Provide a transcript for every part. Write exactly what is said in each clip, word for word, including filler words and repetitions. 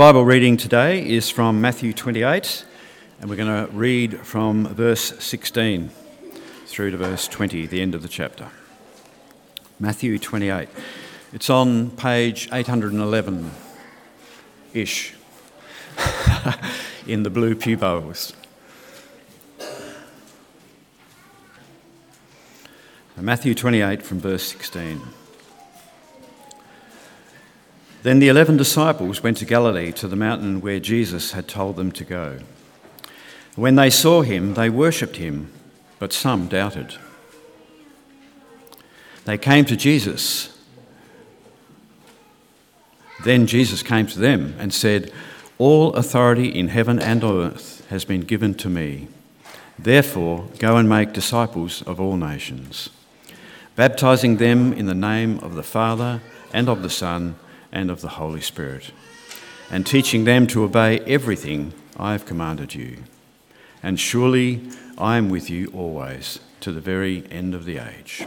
Bible reading today is from Matthew twenty-eight, and we're going to read from verse sixteen through to verse twenty, the end of the chapter. Matthew twenty-eight. It's on page eight hundred eleven-ish in the blue pew Bibles. Matthew twenty-eight from verse sixteen. Then the eleven disciples went to Galilee, to the mountain where Jesus had told them to go. When they saw him, they worshipped him, but some doubted. They came to Jesus. Then Jesus came to them and said, "All authority in heaven and on earth has been given to me. Therefore, go and make disciples of all nations, baptizing them in the name of the Father and of the Son and of the Holy Spirit, and teaching them to obey everything I have commanded you. And surely I am with you always, to the very end of the age."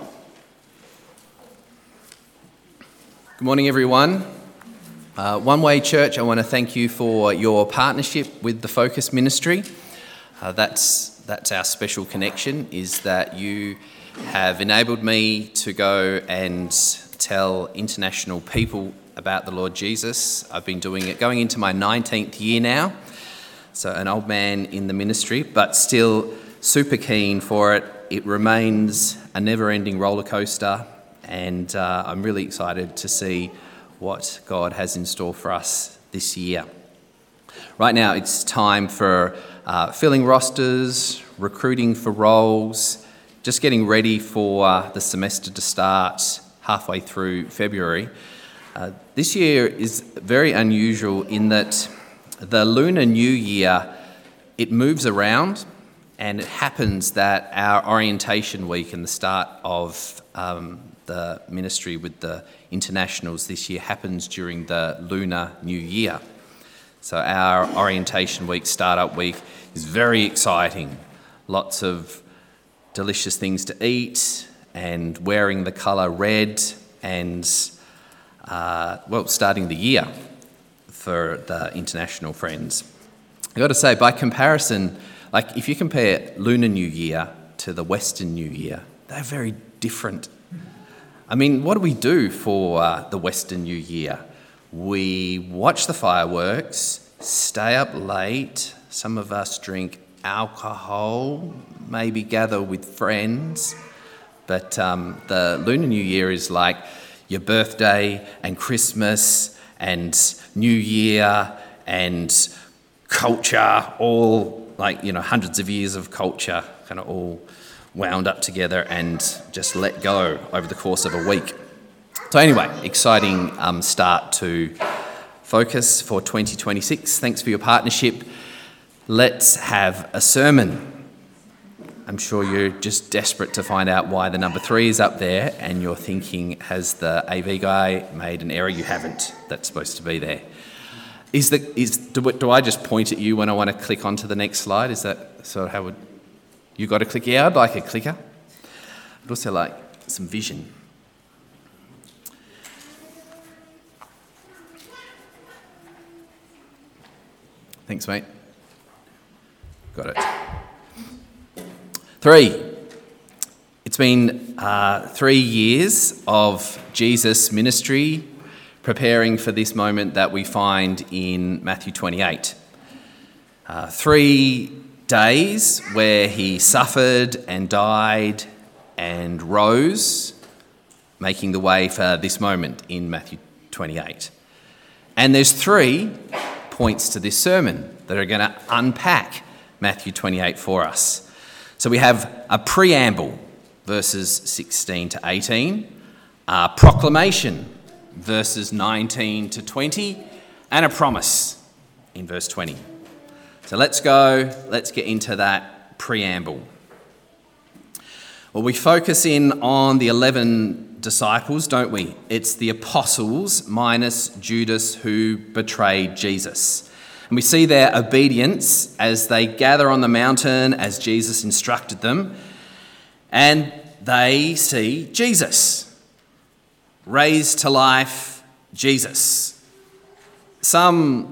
Good morning, everyone. Uh, One Way Church, I want to thank you for your partnership with the Focus Ministry. Uh, that's that's our special connection, is that you have enabled me to go and tell international people about the Lord Jesus. I've been doing it, going into my nineteenth year now, so an old man in the ministry, but still super keen for it. It remains a never-ending roller coaster, and uh, I'm really excited to see what God has in store for us this year. Right now, it's time for uh, filling rosters, recruiting for roles, just getting ready for uh, the semester to start halfway through February. Uh, this year is very unusual in that the Lunar New Year, it moves around, and it happens that our orientation week and the start of um, the ministry with the internationals this year happens during the Lunar New Year. So our orientation week, startup week, is very exciting. Lots of delicious things to eat and wearing the colour red and Uh, well, starting the year for the international friends. I've got to say, by comparison, like if you compare Lunar New Year to the Western New Year, they're very different. I mean, what do we do for uh, the Western New Year? We watch the fireworks, stay up late, some of us drink alcohol, maybe gather with friends, but um, the Lunar New Year is like your birthday and Christmas and New Year and culture, all like, you know, hundreds of years of culture kind of all wound up together and just let go over the course of a week. So anyway, exciting um, start to Focus for twenty twenty-six. Thanks for your partnership. Let's have a sermon. I'm sure you're just desperate to find out why the number three is up there, and you're thinking, has the A V guy made an error? You haven't. That's supposed to be there. Is the is do, do I just point at you when I want to click onto the next slide? Is that sort of how would you got a clicker? Yeah, I'd like a clicker. I'd also like some vision. Thanks, mate. Got it. Three. It's been uh, three years of Jesus' ministry preparing for this moment that we find in Matthew twenty-eight. Uh, three days where he suffered and died and rose, making the way for this moment in Matthew twenty-eight. And there's three points to this sermon that are going to unpack Matthew twenty-eight for us. So we have a preamble, verses sixteen to eighteen, a proclamation, verses nineteen to twenty, and a promise in verse twenty. So let's go, let's get into that preamble. Well, we focus in on the eleven disciples, don't we? It's the apostles minus Judas, who betrayed Jesus. And we see their obedience as they gather on the mountain as Jesus instructed them, and they see Jesus, raised to life Jesus. Some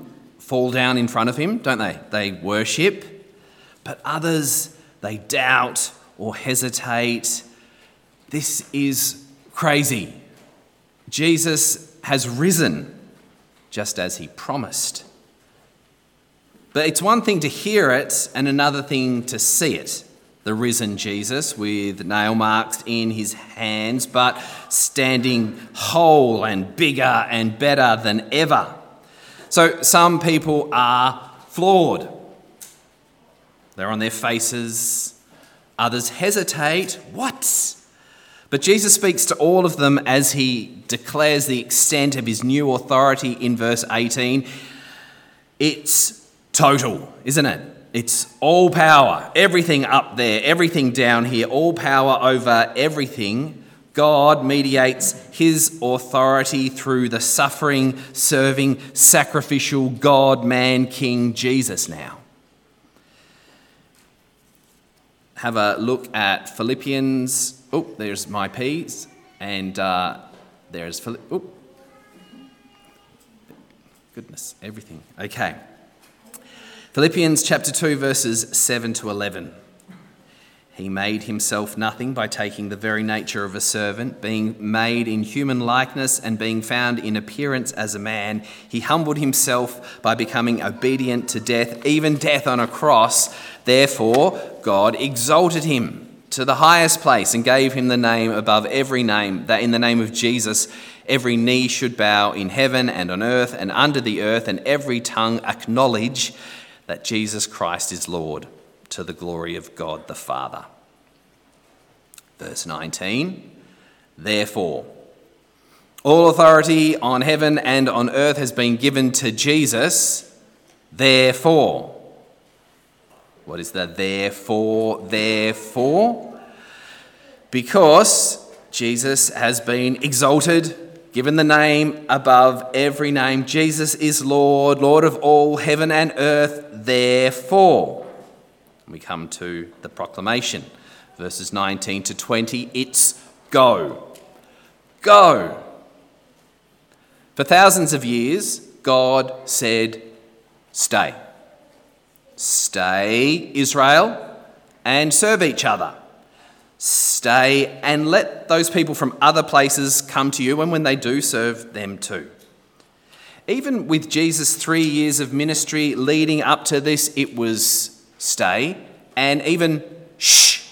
fall down in front of him, don't they? They worship. But others, they doubt or hesitate. This is crazy. Jesus has risen, just as he promised. But it's one thing to hear it and another thing to see it. The risen Jesus with nail marks in his hands, but standing whole and bigger and better than ever. So some people are flawed. They're on their faces. Others hesitate. What? But Jesus speaks to all of them as he declares the extent of his new authority in verse eighteen. It's total, isn't it? It's all power, everything up there, everything down here, all power over everything. God mediates his authority through the suffering, serving, sacrificial God, man, King Jesus now. Have a look at Philippians. Oh, there's my P's. And uh, there's Philipp. Oh, goodness, everything. Okay. Philippians chapter two, verses seven to eleven. He made himself nothing by taking the very nature of a servant, being made in human likeness and being found in appearance as a man. He humbled himself by becoming obedient to death, even death on a cross. Therefore, God exalted him to the highest place and gave him the name above every name, that in the name of Jesus every knee should bow in heaven and on earth and under the earth, and every tongue acknowledge that Jesus Christ is Lord, to the glory of God the Father. Verse nineteen, therefore, all authority on heaven and on earth has been given to Jesus. Therefore, what is the therefore, therefore? Because Jesus has been exalted, given the name above every name. Jesus is Lord, Lord of all heaven and earth. Therefore, we come to the proclamation, verses nineteen to twenty. It's go. Go. For thousands of years, God said, stay. Stay, Israel, and serve each other. Stay and let those people from other places come to you, and when they do, serve them too. Even with Jesus' three years of ministry leading up to this, it was stay and even shh.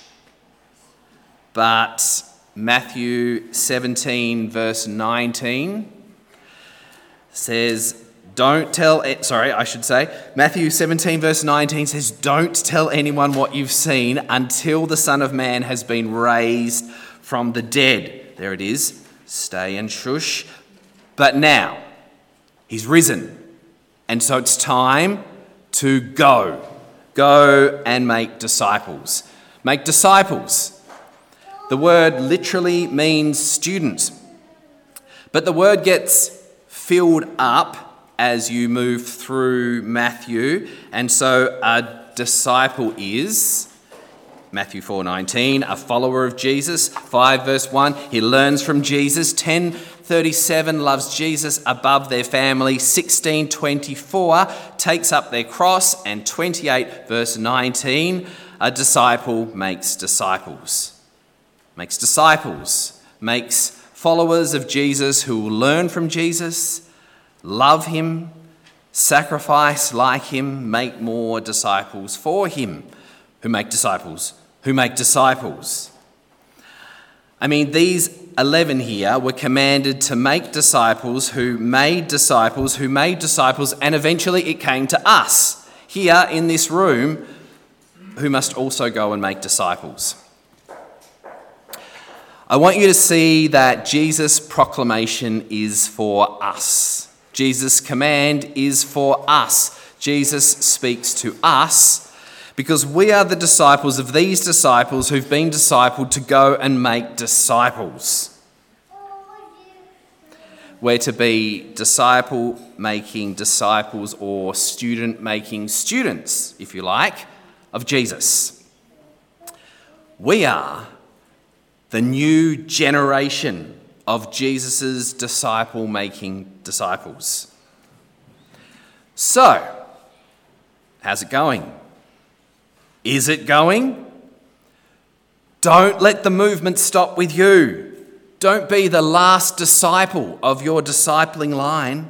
But Matthew seventeen, verse nineteen says, don't tell, sorry, I should say, Matthew seventeen, verse nineteen says, don't tell anyone what you've seen until the Son of Man has been raised from the dead. There it is, stay and shush. But now, he's risen. And so it's time to go. Go and make disciples. Make disciples. The word literally means student. But the word gets filled up as you move through Matthew. And so a disciple is, Matthew four nineteen, a follower of Jesus. five verse one, he learns from Jesus. ten thirty-seven, loves Jesus above their family. sixteen twenty-four, takes up their cross. And twenty-eight verse nineteen, a disciple makes disciples. Makes disciples. Makes followers of Jesus who will learn from Jesus, love him, sacrifice like him, make more disciples for him, who make disciples, who make disciples. I mean, these eleven here were commanded to make disciples who made disciples who made disciples, and eventually it came to us here in this room who must also go and make disciples. I want you to see that Jesus' proclamation is for us. Jesus' command is for us. Jesus speaks to us because we are the disciples of these disciples who've been discipled to go and make disciples. We're to be disciple-making disciples, or student-making students, if you like, of Jesus. We are the new generation of Jesus' disciple-making disciples. So, how's it going? Is it going? Don't let the movement stop with you. Don't be the last disciple of your discipling line.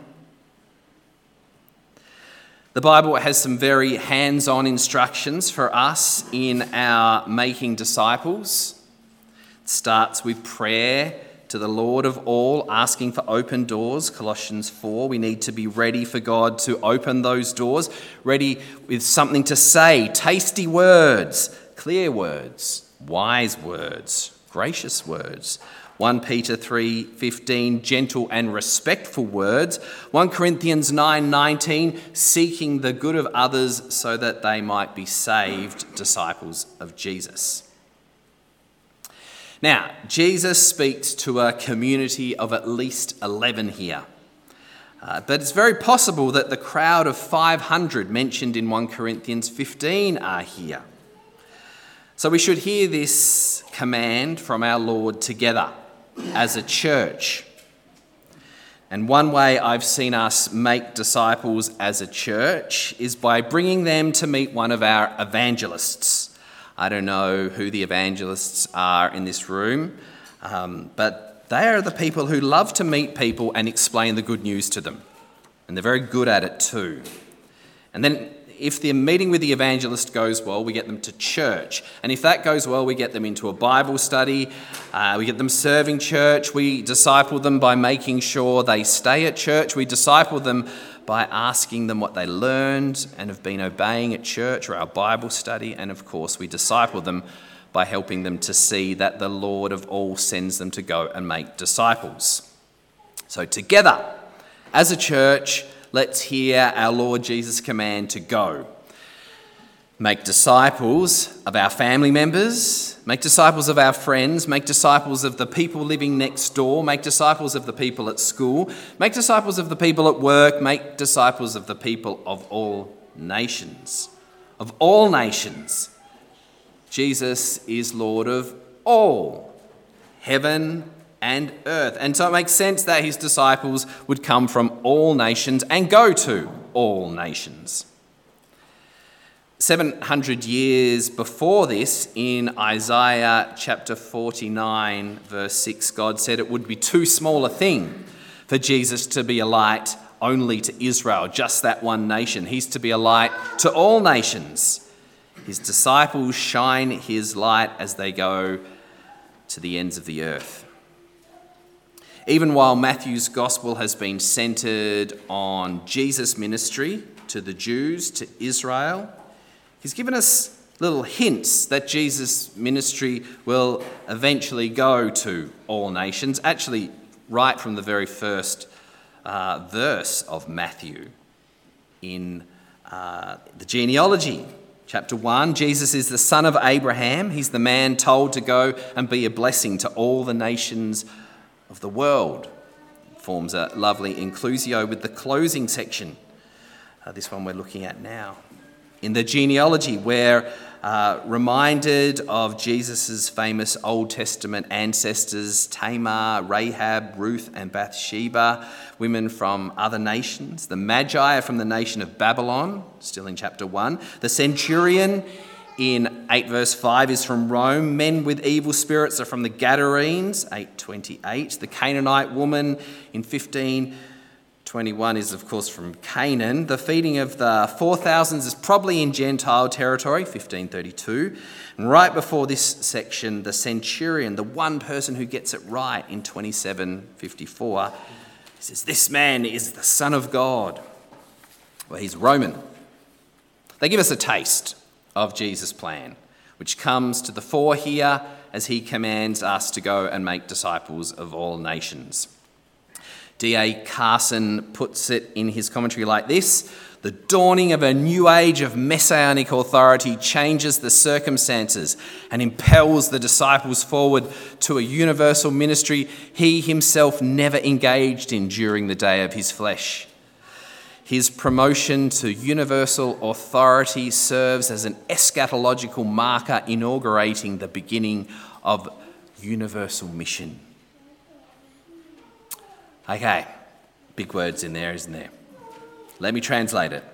The Bible has some very hands-on instructions for us in our making disciples. It starts with prayer to the Lord of all, asking for open doors, Colossians four. We need to be ready for God to open those doors, ready with something to say, tasty words, clear words, wise words, gracious words. First Peter three fifteen, gentle and respectful words. First Corinthians nine nineteen, seeking the good of others so that they might be saved, disciples of Jesus. Now, Jesus speaks to a community of at least eleven here. Uh, but it's very possible that the crowd of five hundred mentioned in First Corinthians fifteen are here. So we should hear this command from our Lord together as a church. And one way I've seen us make disciples as a church is by bringing them to meet one of our evangelists. I don't know who the evangelists are in this room, um, but they are the people who love to meet people and explain the good news to them. And they're very good at it too. And then if the meeting with the evangelist goes well, we get them to church. And if that goes well, we get them into a Bible study. Uh, we get them serving church. We disciple them by making sure they stay at church. We disciple them by asking them what they learned and have been obeying at church or our Bible study. And of course, we disciple them by helping them to see that the Lord of all sends them to go and make disciples. So together, as a church, let's hear our Lord Jesus' command to go. Make disciples of our family members, make disciples of our friends, make disciples of the people living next door, make disciples of the people at school, make disciples of the people at work, make disciples of the people of all nations. Of all nations. Jesus is Lord of all, heaven and earth. And so it makes sense that his disciples would come from all nations and go to all nations. seven hundred years before this, in Isaiah chapter forty-nine, verse six, God said it would be too small a thing for Jesus to be a light only to Israel, just that one nation. He's to be a light to all nations. His disciples shine his light as they go to the ends of the earth. Even while Matthew's gospel has been centred on Jesus' ministry to the Jews, to Israel, he's given us little hints that Jesus' ministry will eventually go to all nations, actually right from the very first uh, verse of Matthew in uh, the genealogy. Chapter one, Jesus is the son of Abraham. He's the man told to go and be a blessing to all the nations of the world. It forms a lovely inclusio with the closing section, uh, this one we're looking at now. In the genealogy, we're uh, reminded of Jesus' famous Old Testament ancestors, Tamar, Rahab, Ruth and Bathsheba, women from other nations. The Magi are from the nation of Babylon, still in chapter one. The centurion in eight verse five is from Rome. Men with evil spirits are from the Gadarenes, eight twenty-eight. The Canaanite woman in fifteen twenty-one is, of course, from Canaan. The feeding of the four thousands is probably in Gentile territory, fifteen thirty-two. And right before this section, the centurion, the one person who gets it right in twenty-seven fifty-four, he says, "This man is the Son of God." Well, he's Roman. They give us a taste of Jesus' plan, which comes to the fore here as he commands us to go and make disciples of all nations. D A Carson puts it in his commentary like this: the dawning of a new age of messianic authority changes the circumstances and impels the disciples forward to a universal ministry he himself never engaged in during the day of his flesh. His promotion to universal authority serves as an eschatological marker inaugurating the beginning of universal mission. Okay, big words in there, isn't there? Let me translate it.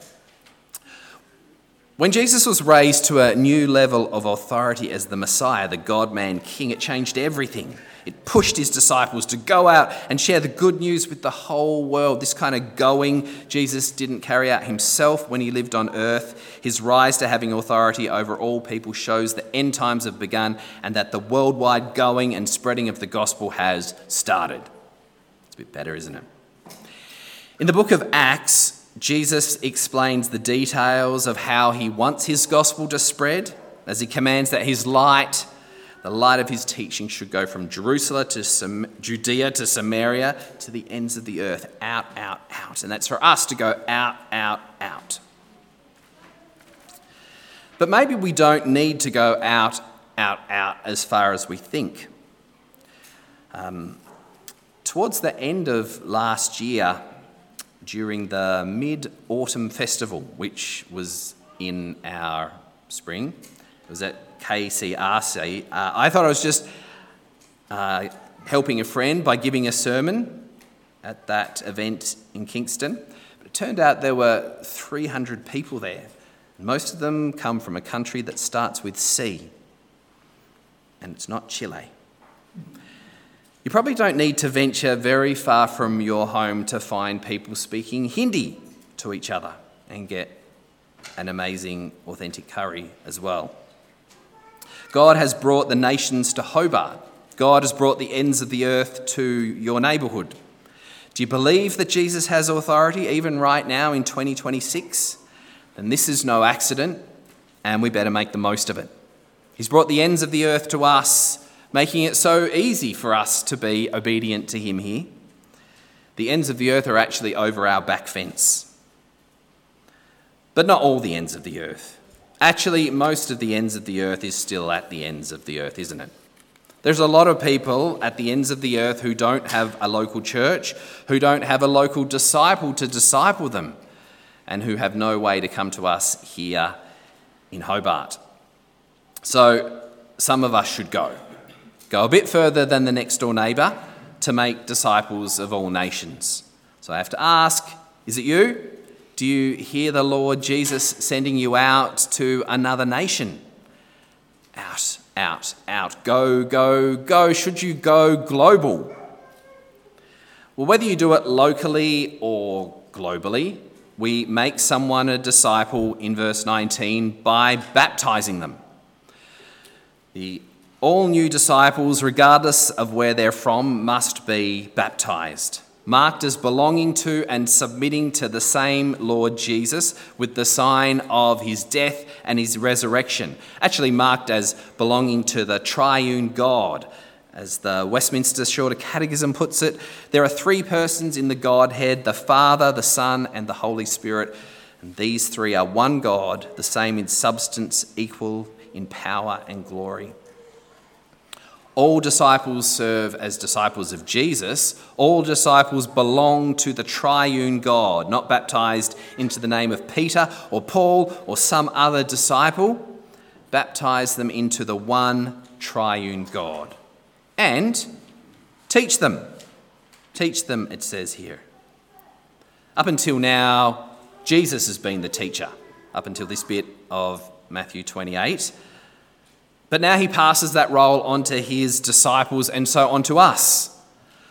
When Jesus was raised to a new level of authority as the Messiah, the God-man King, it changed everything. It pushed his disciples to go out and share the good news with the whole world. This kind of going Jesus didn't carry out himself when he lived on earth. His rise to having authority over all people shows the end times have begun and that the worldwide going and spreading of the gospel has started. It's a bit better, isn't it? In the book of Acts, Jesus explains the details of how he wants his gospel to spread, as he commands that his light, the light of his teaching, should go from Jerusalem to Sam- Judea to Samaria to the ends of the earth, out, out, out. And that's for us to go out, out, out. But maybe we don't need to go out, out, out as far as we think. Um, towards the end of last year, during the Mid-Autumn Festival, which was in our spring, it was at K C R C. Uh, I thought I was just uh, helping a friend by giving a sermon at that event in Kingston. But it turned out there were three hundred people there. Most of them come from a country that starts with C, and it's not Chile. You probably don't need to venture very far from your home to find people speaking Hindi to each other and get an amazing, authentic curry as well. God has brought the nations to Hobart. God has brought the ends of the earth to your neighbourhood. Do you believe that Jesus has authority even right now in twenty twenty-six? Then this is no accident, and we better make the most of it. He's brought the ends of the earth to us, making it so easy for us to be obedient to him here. The ends of the earth are actually over our back fence. But not all the ends of the earth. Actually, most of the ends of the earth is still at the ends of the earth, isn't it? There's a lot of people at the ends of the earth who don't have a local church, who don't have a local disciple to disciple them, and who have no way to come to us here in Hobart. So some of us should go. Go a bit further than the next door neighbour to make disciples of all nations. So I have to ask, is it you? Do you hear the Lord Jesus sending you out to another nation? Out, out, out. Go, go, go. Should you go global? Well, whether you do it locally or globally, we make someone a disciple in verse nineteen by baptising them. The All new disciples, regardless of where they're from, must be baptised, marked as belonging to and submitting to the same Lord Jesus with the sign of his death and his resurrection. Actually marked as belonging to the triune God. As the Westminster Shorter Catechism puts it, there are three persons in the Godhead, the Father, the Son, and the Holy Spirit. And these three are one God, the same in substance, equal in power and glory. All disciples serve as disciples of Jesus. All disciples belong to the triune God, not baptised into the name of Peter or Paul or some other disciple. Baptise them into the one triune God. And teach them. Teach them, it says here. Up until now, Jesus has been the teacher, up until this bit of Matthew twenty-eight. But now he passes that role on to his disciples and so on to us.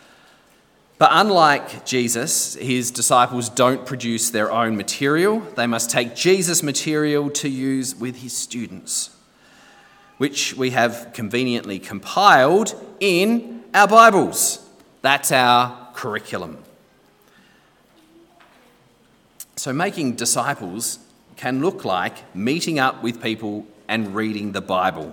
But unlike Jesus, his disciples don't produce their own material. They must take Jesus' material to use with his students, which we have conveniently compiled in our Bibles. That's our curriculum. So making disciples can look like meeting up with people and reading the Bible.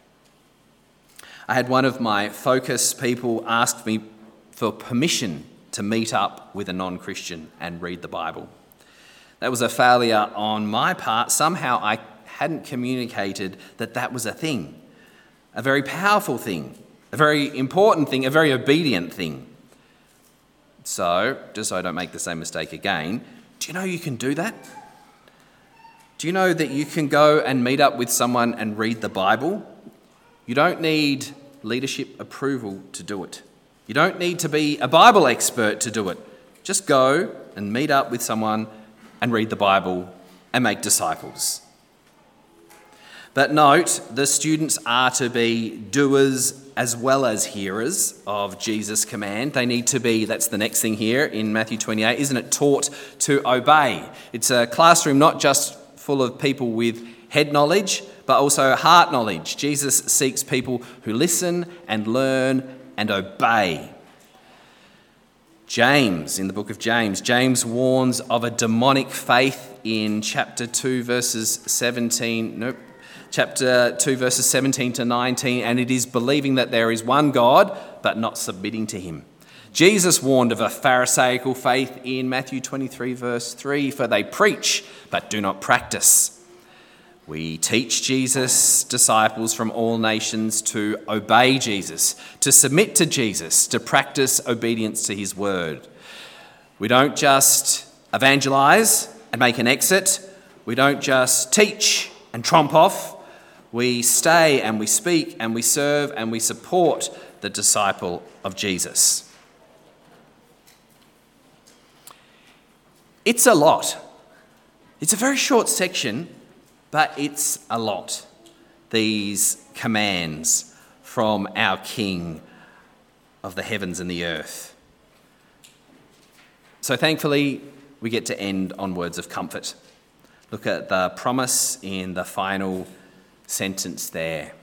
I had one of my Focus people ask me for permission to meet up with a non-Christian and read the Bible. That was a failure on my part. Somehow I hadn't communicated that that was a thing, a very powerful thing, a very important thing, a very obedient thing. So, just so I don't make the same mistake again, do you know you can do that? Do you know that you can go and meet up with someone and read the Bible? You don't need leadership approval to do it. You don't need to be a Bible expert to do it. Just go and meet up with someone and read the Bible and make disciples. But note, the students are to be doers as well as hearers of Jesus' command. They need to be, that's the next thing here in Matthew twenty-eight, isn't it, taught to obey. It's a classroom not just full of people with head knowledge, but also heart knowledge. Jesus seeks people who listen and learn and obey. James, in the book of James, James warns of a demonic faith in chapter two, verses seventeen, nope, chapter two, verses seventeen to nineteen, and it is believing that there is one God, but not submitting to him. Jesus warned of a Pharisaical faith in Matthew twenty-three, verse three, for they preach, but do not practice. We teach Jesus' disciples from all nations to obey Jesus, to submit to Jesus, to practice obedience to his word. We don't just evangelize and make an exit. We don't just teach and tromp off. We stay and we speak and we serve and we support the disciple of Jesus. It's a lot. It's a very short section, but it's a lot. These commands from our King of the heavens and the earth. So thankfully, we get to end on words of comfort. Look at the promise in the final sentence there.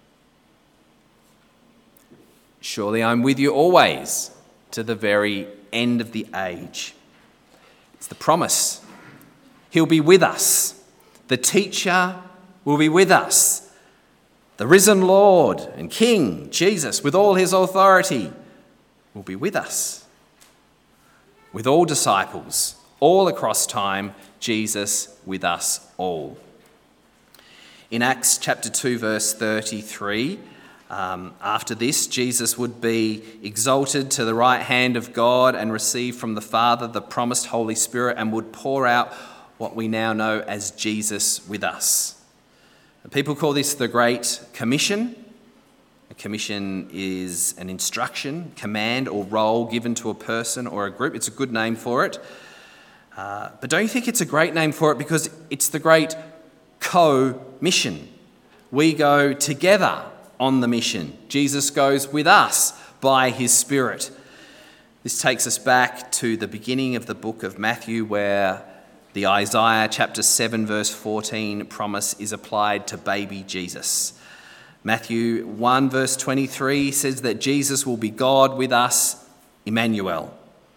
Surely I'm with you always to the very end of the age. It's the promise. He'll be with us. The teacher will be with us. The risen Lord and King, Jesus, with all his authority, will be with us. With all disciples, all across time, Jesus with us all. In Acts chapter two, verse thirty-three, um, after this, Jesus would be exalted to the right hand of God and receive from the Father the promised Holy Spirit, and would pour out what we now know as Jesus with us. People call this the Great Commission. A commission is an instruction, command, or role given to a person or a group. It's a good name for it. Uh, but don't you think it's a great name for it because it's the great co-mission? We go together on the mission. Jesus goes with us by his Spirit. This takes us back to the beginning of the book of Matthew, where the Isaiah chapter seven verse fourteen promise is applied to baby Jesus. Matthew one verse twenty-three says that Jesus will be God with us, Emmanuel.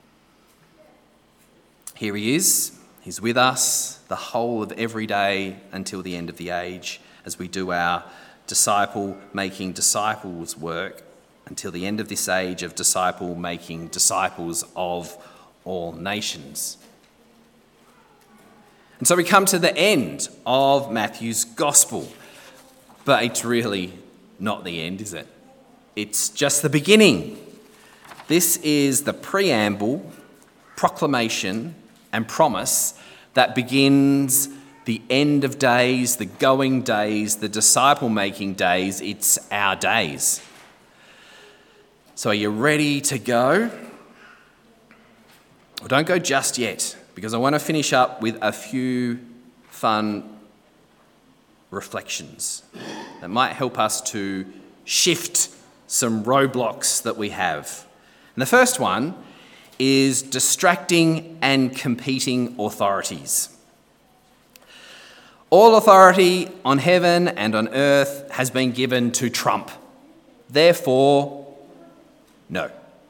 Here he is. He's with us the whole of every day until the end of the age as we do our disciple-making disciples work until the end of this age of disciple-making disciples of all nations. And so we come to the end of Matthew's gospel. But it's really not the end, is it? It's just the beginning. This is the preamble, proclamation, and promise that begins the end of days, the going days, the disciple-making days. It's our days. So are you ready to go? Well, don't go just yet, because I want to finish up with a few fun reflections that might help us to shift some roadblocks that we have. And the first one is distracting and competing authorities. All authority on heaven and on earth has been given to Trump. Therefore, no.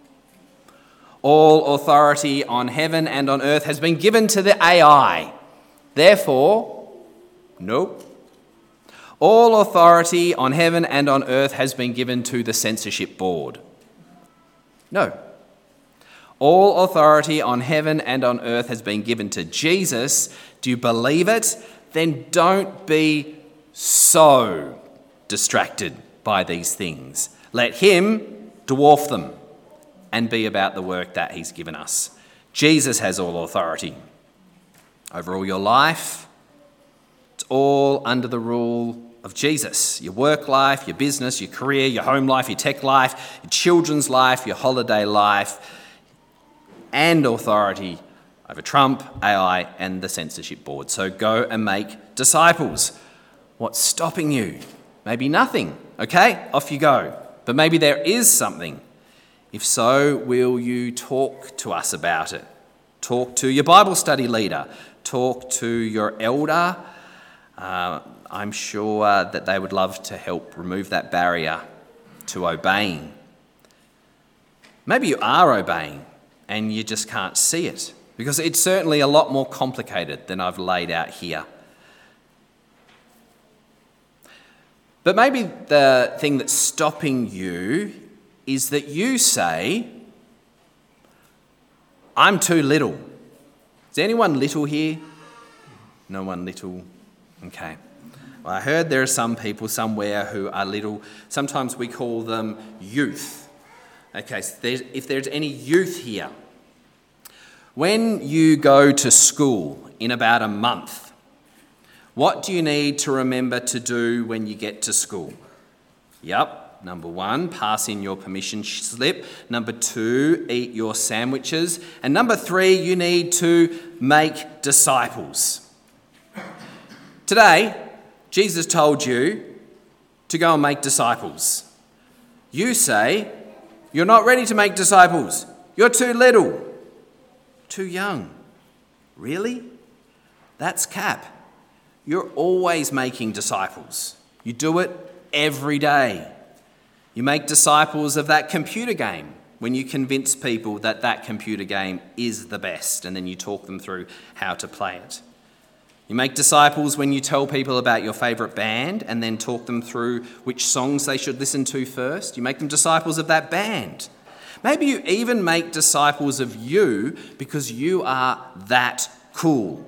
All authority on heaven and on earth has been given to the A I. Therefore, nope. All authority on heaven and on earth has been given to the censorship board. No. All authority on heaven and on earth has been given to Jesus. Do you believe it? Then don't be so distracted by these things. Let him dwarf them and be about the work that he's given us. Jesus has all authority over all your life. It's all under the rule of Jesus. Your work life, your business, your career, your home life, your tech life, your children's life, your holiday life, and authority over Trump, A I, and the censorship board. So go and make disciples. What's stopping you? Maybe nothing. Okay, off you go. But maybe there is something. If so, will you talk to us about it? Talk to your Bible study leader. Talk to your elder. Uh, I'm sure uh, that they would love to help remove that barrier to obeying. Maybe you are obeying and you just can't see it, because it's certainly a lot more complicated than I've laid out here. But maybe the thing that's stopping you is that you say, I'm too little. Is there anyone little here? No one little? Okay. Well, I heard there are some people somewhere who are little. Sometimes we call them youth. Okay, so there's, if there's any youth here, when you go to school in about a month, what do you need to remember to do when you get to school? Yep, number one, pass in your permission slip. Number two, eat your sandwiches. And number three, you need to make disciples. Today, Jesus told you to go and make disciples. You say, you're not ready to make disciples. You're too little, too young. Really? That's cap. You're always making disciples. You do it every day. You make disciples of that computer game when you convince people that that computer game is the best, and then you talk them through how to play it. You make disciples when you tell people about your favourite band and then talk them through which songs they should listen to first. You make them disciples of that band. Maybe you even make disciples of you because you are that cool.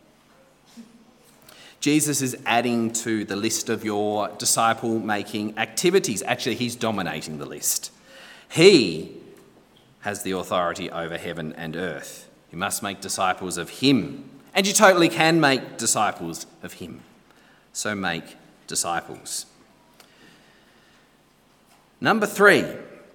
Jesus is adding to the list of your disciple-making activities. Actually, he's dominating the list. He has the authority over heaven and earth. You must make disciples of him. And you totally can make disciples of him. So make disciples. Number three,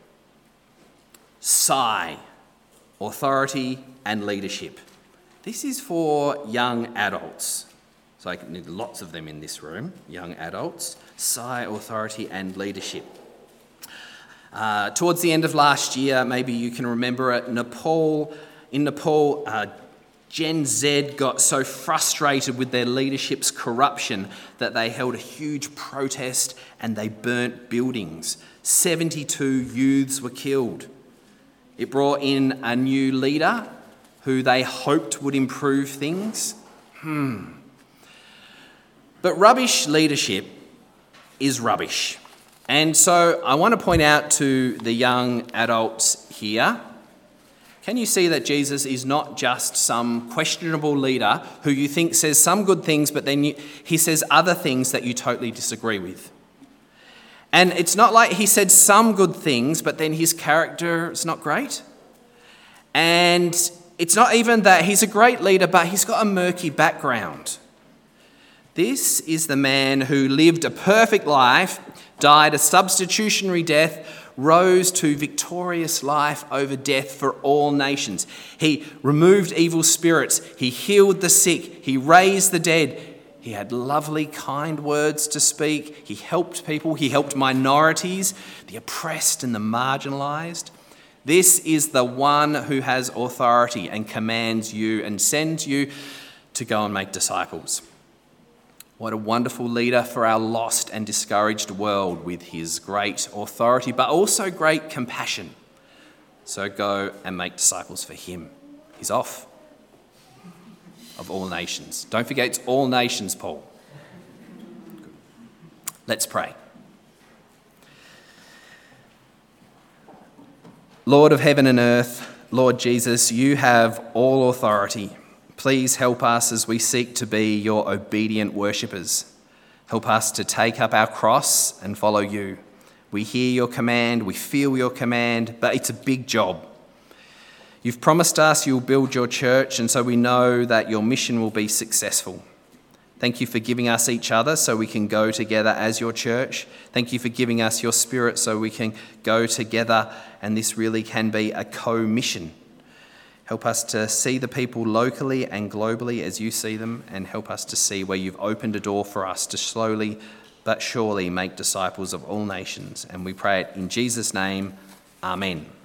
sigh, authority and leadership. This is for young adults. So I need lots of them in this room, young adults. Sigh, authority and leadership. Uh, towards the end of last year, maybe you can remember it, Nepal, in Nepal, uh, Gen Z got so frustrated with their leadership's corruption that they held a huge protest and they burnt buildings. seventy-two youths were killed. It brought in a new leader who they hoped would improve things. Hmm. But rubbish leadership is rubbish. And so I want to point out to the young adults here, can you see that Jesus is not just some questionable leader who you think says some good things, but then you, he says other things that you totally disagree with? And it's not like he said some good things, but then his character is not great. And it's not even that he's a great leader, but he's got a murky background. This is the man who lived a perfect life, died a substitutionary death, rose to victorious life over death for all nations. He removed evil spirits. He healed the sick. He raised the dead. He had lovely, kind words to speak. He helped people. He helped minorities, the oppressed and the marginalised. This is the one who has authority and commands you and sends you to go and make disciples. What a wonderful leader for our lost and discouraged world with his great authority, but also great compassion. So go and make disciples for him. He's off. Of all nations. Don't forget, it's all nations, Paul. Let's pray. Lord of heaven and earth, Lord Jesus, you have all authority. Please help us as we seek to be your obedient worshippers. Help us to take up our cross and follow you. We hear your command, we feel your command, but it's a big job. You've promised us you'll build your church, and so we know that your mission will be successful. Thank you for giving us each other so we can go together as your church. Thank you for giving us your Spirit so we can go together, and this really can be a co-mission. Help us to see the people locally and globally as you see them, and help us to see where you've opened a door for us to slowly but surely make disciples of all nations. And we pray it in Jesus' name. Amen.